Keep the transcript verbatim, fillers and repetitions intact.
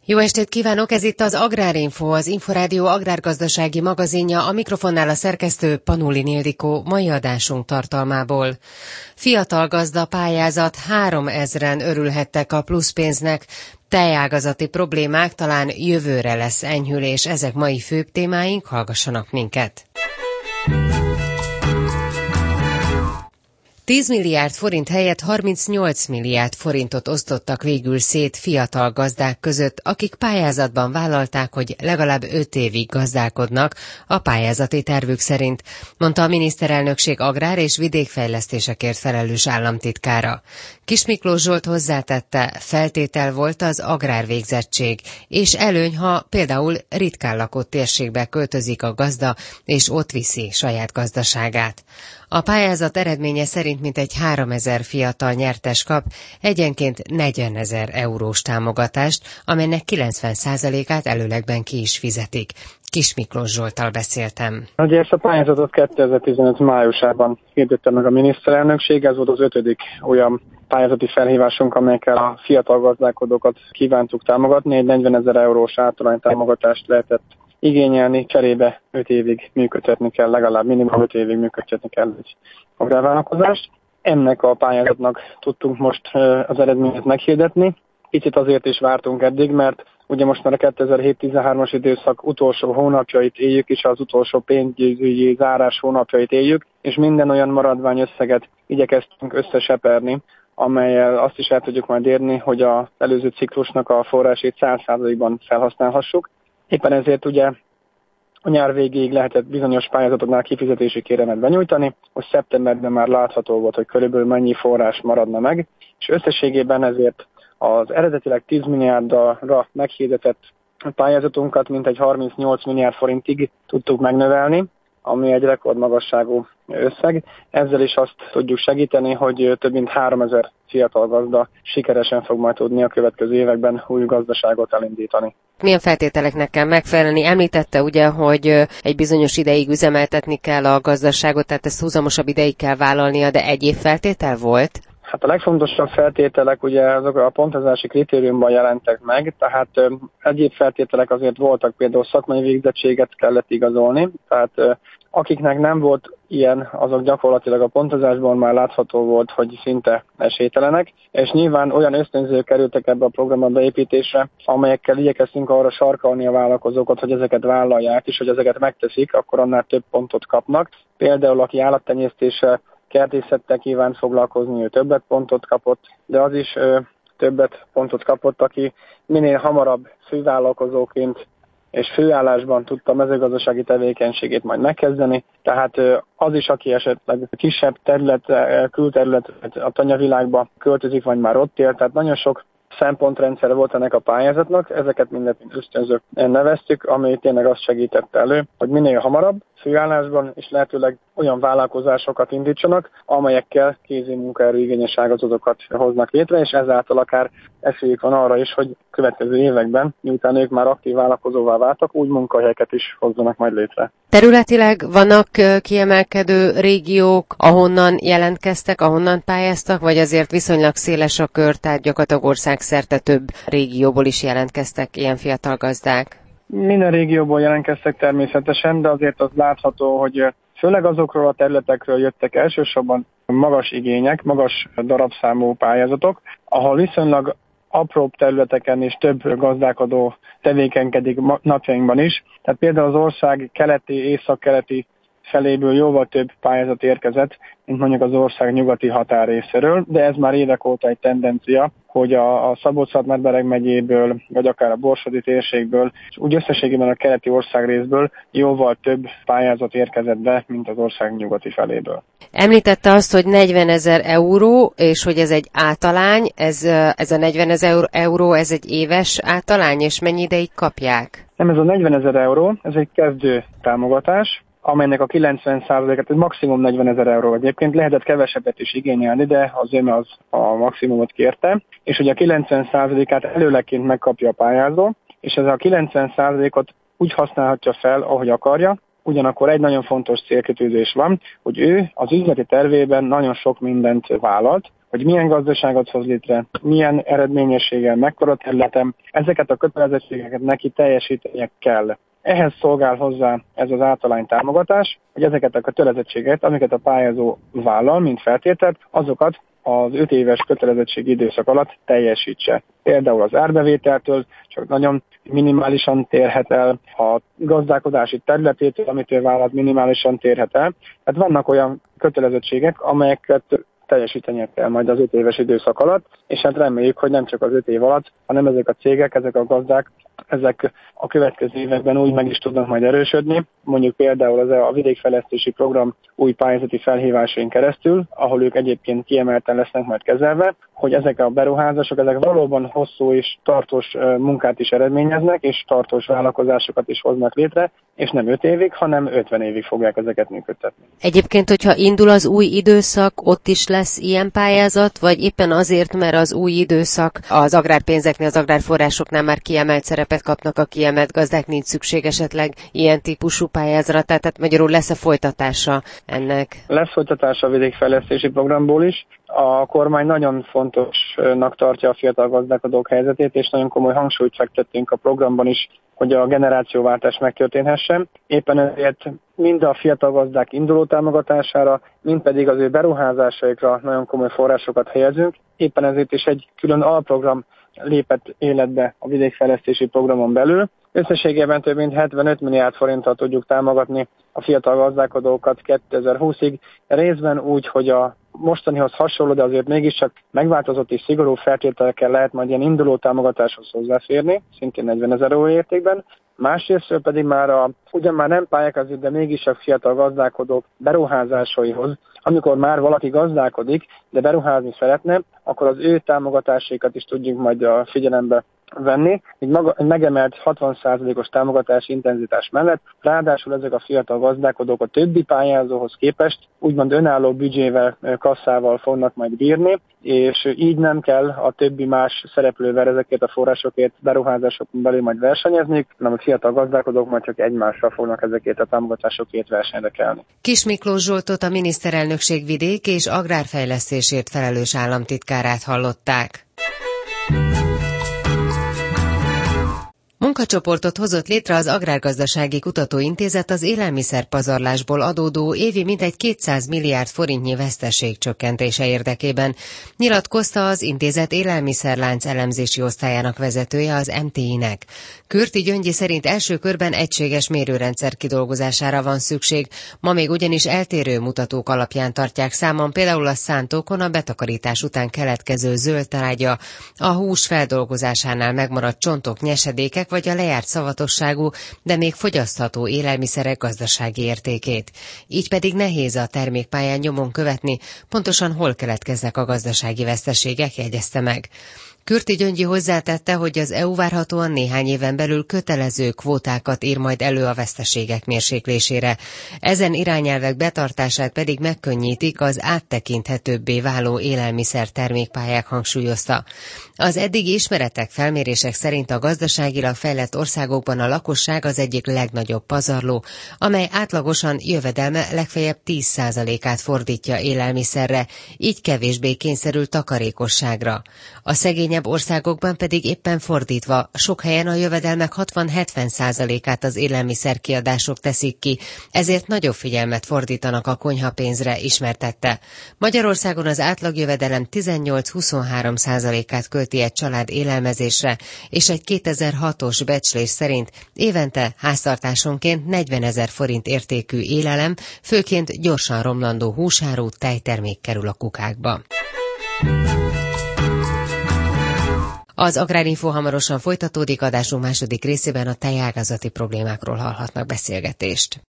Jó estét kívánok, ez itt az Agrárinfo, az Inforádió agrárgazdasági magazinja, a mikrofonnál a szerkesztő Panulin Ildikó, mai adásunk tartalmából. Fiatal gazda pályázat, háromezren örülhettek a pluszpénznek, tejágazati problémák, talán jövőre lesz enyhülés, ezek mai főbb témáink, hallgassanak minket. tíz milliárd forint helyett harmincnyolc milliárd forintot osztottak végül szét fiatal gazdák között, akik pályázatban vállalták, hogy legalább öt évig gazdálkodnak a pályázati tervük szerint, mondta a miniszterelnökség agrár- és vidékfejlesztésekért felelős államtitkára. Kis Miklós Zsolt hozzátette, feltétel volt az agrárvégzettség, és előny, ha például ritkán lakott térségbe költözik a gazda, és ott viszi saját gazdaságát. A pályázat eredménye szerint mintegy háromezer fiatal nyertes kap egyenként negyvenezer eurós támogatást, amelynek kilencven százalékát előlegben ki is fizetik. Kis Miklós Zsolttal beszéltem. Ugye ezt a pályázatot kétezer-tizenöt májusában hirdette meg a miniszterelnökség, ez volt az ötödik olyan pályázati felhívásunk, amelyekkel a fiatal gazdálkodókat kívántuk támogatni. Egy negyvenezer eurós általány támogatást lehetett igényelni, cserébe öt évig működtetni kell, legalább minimum öt évig működtetni kell egy agrárvállalkozást. Ennek a pályázatnak tudtunk most az eredményét meghirdetni. Kicsit azért is vártunk eddig, mert ugye most már a kétezer-hét-tizenhármas időszak utolsó hónapjait éljük, és az utolsó pénzügyi zárás hónapjait éljük, és minden olyan maradványösszeget igyekeztünk összeseperni, amellyel azt is el tudjuk majd érni, hogy az előző ciklusnak a forrásait száz százalékban felhasználhassuk. Éppen ezért ugye a nyár végéig lehetett bizonyos pályázatoknál kifizetési kéremet benyújtani, hogy szeptemberben már látható volt, hogy körülbelül mennyi forrás maradna meg, és összességében ezért az eredetileg tíz milliárdra meghirdetett pályázatunkat mintegy harmincnyolc milliárd forintig tudtuk megnövelni, ami egy rekordmagasságú összeg. Ezzel is azt tudjuk segíteni, hogy több mint háromezer fiatal gazda sikeresen fog majd tudni a következő években új gazdaságot elindítani. Milyen feltételeknek kell megfelelni? Említette ugye, hogy egy bizonyos ideig üzemeltetni kell a gazdaságot, tehát ezt húzamosabb ideig kell vállalnia, de egyéb feltétel volt? Hát a legfontosabb feltételek ugye azok a pontozási kritériumban jelentek meg, tehát ö, egyéb feltételek azért voltak, például szakmai végzettséget kellett igazolni, tehát ö, akiknek nem volt ilyen, azok gyakorlatilag a pontozásban már látható volt, hogy szinte esélytelenek, és nyilván olyan ösztönzők kerültek ebbe a programba beépítésre, amelyekkel igyekeztünk arra sarkalni a vállalkozókat, hogy ezeket vállalják, és hogy ezeket megteszik, akkor annál több pontot kapnak. Például aki állattenyésztéssel, kertészettel kíván foglalkozni, ő többet pontot kapott, de az is ö, többet pontot kapott, aki minél hamarabb fővállalkozóként és főállásban tudta a mezőgazdasági tevékenységét majd megkezdeni, tehát ö, az is, aki esetleg kisebb terület, külterület a tanyavilágba költözik, vagy már ott él, tehát nagyon sok szempontrendszer volt ennek a pályázatnak, ezeket mindet ösztönzők neveztük, ami tényleg azt segítette elő, hogy minél hamarabb főállásban és lehetőleg olyan vállalkozásokat indítsanak, amelyekkel kézi munkaerő igényes ágazatokat hoznak létre, és ezáltal akár esélyük van arra is, hogy következő években, miután ők már aktív vállalkozóvá váltak, úgy munkahelyeket is hozzanak majd létre. Területileg vannak kiemelkedő régiók, ahonnan jelentkeztek, ahonnan pályáztak, vagy azért viszonylag széles a kör, tehát gyakorlatilag országszerte több régióból is jelentkeztek ilyen fiatal gazdák? Minden régióból jelentkeztek természetesen, de azért az látható, hogy főleg azokról a területekről jöttek elsősorban magas igények, magas darabszámú pályázatok, ahol viszonylag apróbb területeken és több gazdálkodó tevékenykedik napjainkban is. Tehát például az ország keleti, északkeleti feléből jóval több pályázat érkezett, mint mondjuk az ország nyugati határrészéről, de ez már évek óta egy tendencia, hogy a, a Szabolcs-Szatmár-Bereg megyéből, vagy akár a borsodi térségből, és úgy összességében a keleti országrészből jóval több pályázat érkezett be, mint az ország nyugati feléből. Említette azt, hogy negyvenezer euró, és hogy ez egy általány, ez, ez a negyvenezer euró, ez egy éves általány, és mennyi ideig kapják? Nem, ez a negyvenezer euró, ez egy kezdő támogatás, amelynek a kilencven százalékát, ez maximum negyvenezer euró egyébként, lehetett kevesebbet is igényelni, de az ön az a maximumot kérte, és hogy a kilencven százalékát előlegként megkapja a pályázó, és ez a kilencven százalékot úgy használhatja fel, ahogy akarja, ugyanakkor egy nagyon fontos célkitűzés van, hogy ő az üzleti tervében nagyon sok mindent vállalt, hogy milyen gazdaságot hoz létre, milyen eredményességgel, mekkora területen, ezeket a kötelezettségeket neki teljesítenie kell. Ehhez szolgál hozzá ez az általány támogatás, hogy ezeket a kötelezettségeket, amiket a pályázó vállal, mint feltételt, azokat az öt éves kötelezettségi időszak alatt teljesítse. Például az árbevételtől csak nagyon minimálisan térhet el, a gazdálkodási területétől, amit ő vállalt, minimálisan térhet el. Tehát vannak olyan kötelezettségek, amelyeket teljesítenie kell majd az öt éves időszak alatt, és hát reméljük, hogy nem csak az öt év alatt, hanem ezek a cégek, ezek a gazdák, ezek a következő években úgy meg is tudnak majd erősödni, mondjuk például az a vidékfejlesztési program új pályázati felhívásain keresztül, ahol ők egyébként kiemelten lesznek majd kezelve, hogy ezek a beruházások, ezek valóban hosszú és tartós munkát is eredményeznek, és tartós vállalkozásokat is hoznak létre, és nem öt évig, hanem ötven évig fogják ezeket működtetni. Egyébként, hogyha indul az új időszak, ott is lesz ilyen pályázat, vagy éppen azért, mert az új időszak az agrárpénzeknél, az agrárforrásoknál már kiemelt szerepet kapnak a kiemelt gazdák, nincs szükség esetleg ilyen típusú pályázatra, tehát magyarul lesz-e folytatása ennek? Lesz folytatása a vidékfejlesztési programból is. A kormány nagyon fontosnak tartja a fiatal gazdálkodók helyzetét, és nagyon komoly hangsúlyt fektettünk a programban is, hogy a generációváltás megtörténhessen. Éppen ezért mind a fiatal gazdák induló támogatására, mind pedig az ő beruházásaikra nagyon komoly forrásokat helyezünk. Éppen ezért is egy külön alprogram lépett életbe a vidékfejlesztési programon belül. Összességében több mint hetvenöt milliárd forinttal tudjuk támogatni a fiatal gazdálkodókat kétezer-húszig, részben úgy, hogy a mostanihoz hasonló, de azért mégiscsak megváltozott és szigorú feltételekkel lehet majd ilyen induló támogatáshoz hozzáférni, szintén negyvenezer euró értékben. Másrészt pedig már a, ugyan már nem pályákat, de mégiscsak fiatal gazdálkodók beruházásaihoz, amikor már valaki gazdálkodik, de beruházni szeretne, akkor az ő támogatásaikat is tudjuk majd a figyelembe venni, egy, maga, egy megemelt hatvan százalékos támogatási intenzitás mellett, ráadásul ezek a fiatal gazdálkodók a többi pályázóhoz képest úgymond önálló büdzsével, kasszával fognak majd bírni, és így nem kell a többi más szereplővel ezeket a forrásokért beruházásokon belül majd versenyezni, hanem a fiatal gazdálkodók majd csak egymással fognak ezekért a támogatásokért versenyre kelni. Kis Miklós Zsoltot, a miniszterelnökség vidék és agrárfejlesztésért felelős államtitkárát hallották. Munkacsoportot hozott létre az Agrárgazdasági Kutatóintézet az élelmiszerpazarlásból adódó évi mintegy kétszáz milliárd forintnyi veszteség csökkentése érdekében, nyilatkozta az intézet élelmiszerlánc elemzési osztályának vezetője az em té i-nek. Kürti Gyöngyi szerint első körben egységes mérőrendszer kidolgozására van szükség, ma még ugyanis eltérő mutatók alapján tartják számon például a szántókon a betakarítás után keletkező zöld trágya, a hús feldolgozásánál megmaradt csontok, nyesedékek vagy a lejárt szavatosságú, de még fogyasztható élelmiszerek gazdasági értékét. Így pedig nehéz a termékpályán nyomon követni, pontosan hol keletkeznek a gazdasági veszteségek, jegyezte meg. Kürti Gyöngyi hozzátette, hogy az é u várhatóan néhány éven belül kötelező kvótákat ír majd elő a veszteségek mérséklésére. Ezen irányelvek betartását pedig megkönnyítik az áttekinthetőbbé váló élelmiszer termékpályák, hangsúlyozta. Az eddigi ismeretek, felmérések szerint a gazdaságilag fejlett országokban a lakosság az egyik legnagyobb pazarló, amely átlagosan jövedelme legfeljebb tíz százalékát fordítja élelmiszerre, így kevésbé kényszerül takarékosságra. A szegény országokban pedig éppen fordítva, sok helyen a jövedelmek hatvan-hetven százalékát az élelmiszerkiadások teszik ki, ezért nagyobb figyelmet fordítanak a konyhapénzre, ismertette. Magyarországon az átlagjövedelem tizennyolc-huszonhárom százalékát költi egy család élelmezésre, és egy kétezer-hatos becslés szerint évente háztartásonként negyvenezer forint értékű élelem, főként gyorsan romlandó húsáru, tejtermék kerül a kukákba. Az Agrárinfo hamarosan folytatódik, adásunk második részében a tejágazati problémákról hallhatnak beszélgetést.